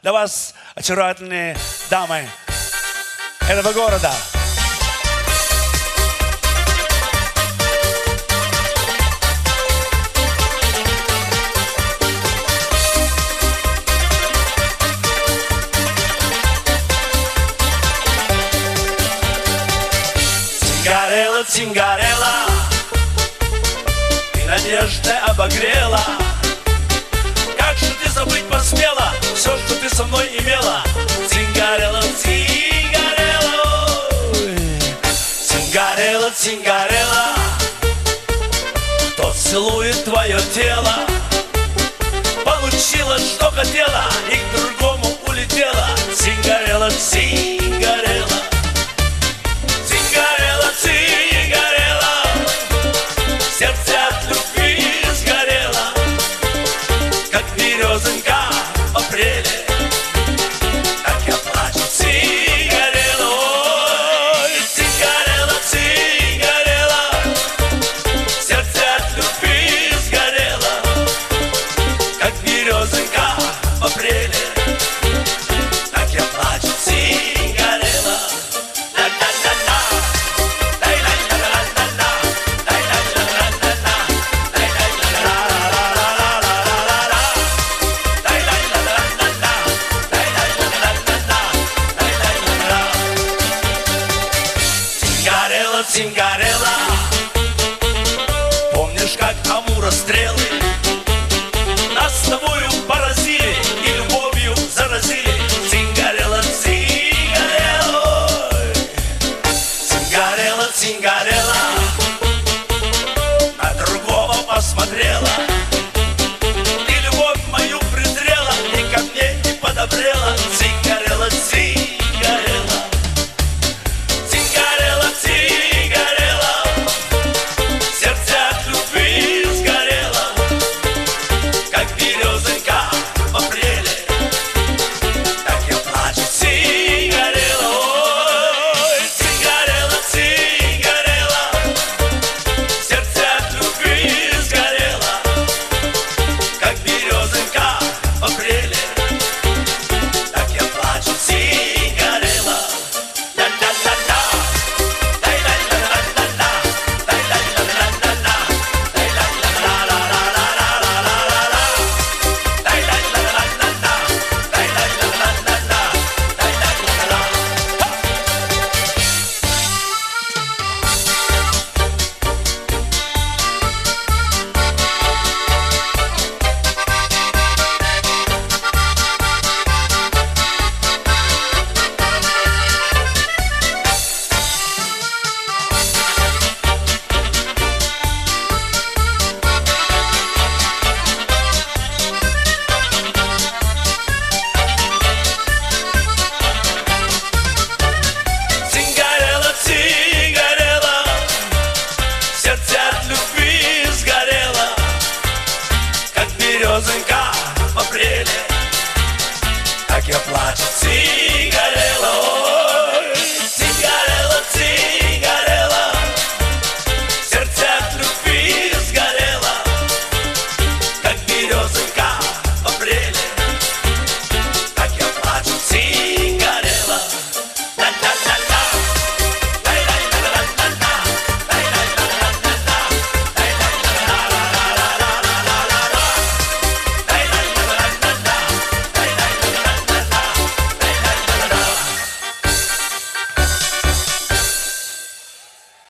для вас, очаровательные дамы этого города. Цингарелла, цингарелла, ты надеждой обогрела. Как же ты забыть посмела все, что ты со мной имела? Цингарелла, цингарелла, цингарелла, цингарелла, кто целует твое тело, получила, что хотела, и к другому улетела. Цингарелла, цингарелла, цингарелла, цингарелла, сердце от любви сгорело, как березонька в апреле, как я плачу. Цингарелла, ой, цингарелла, цингарелла, сердце от любви сгорело, как березонька в апреле, как я плачу. Цингарелла. Цингарелла, помнишь, как Амура стрелы нас с тобою поразили и любовью заразили? Цингарелла, цингарелла, цингарелла, цингарелла, на другого посмотрела, ты любовь мою презрела и ко мне не подобрела. Цингарелла, цингарелла, цингарелла, цингарелла, сердце от любви сгорело, как березонька в апреле, так я плачу. Цингарелла, ой, цингарелла, цингарелла, сердце от любви сгорело, как березонька в апреле, так я плачу. Цингарелла. Цингарелла, цингарелла, сердце от любви сгорело, как березонька в апреле, так я плачу.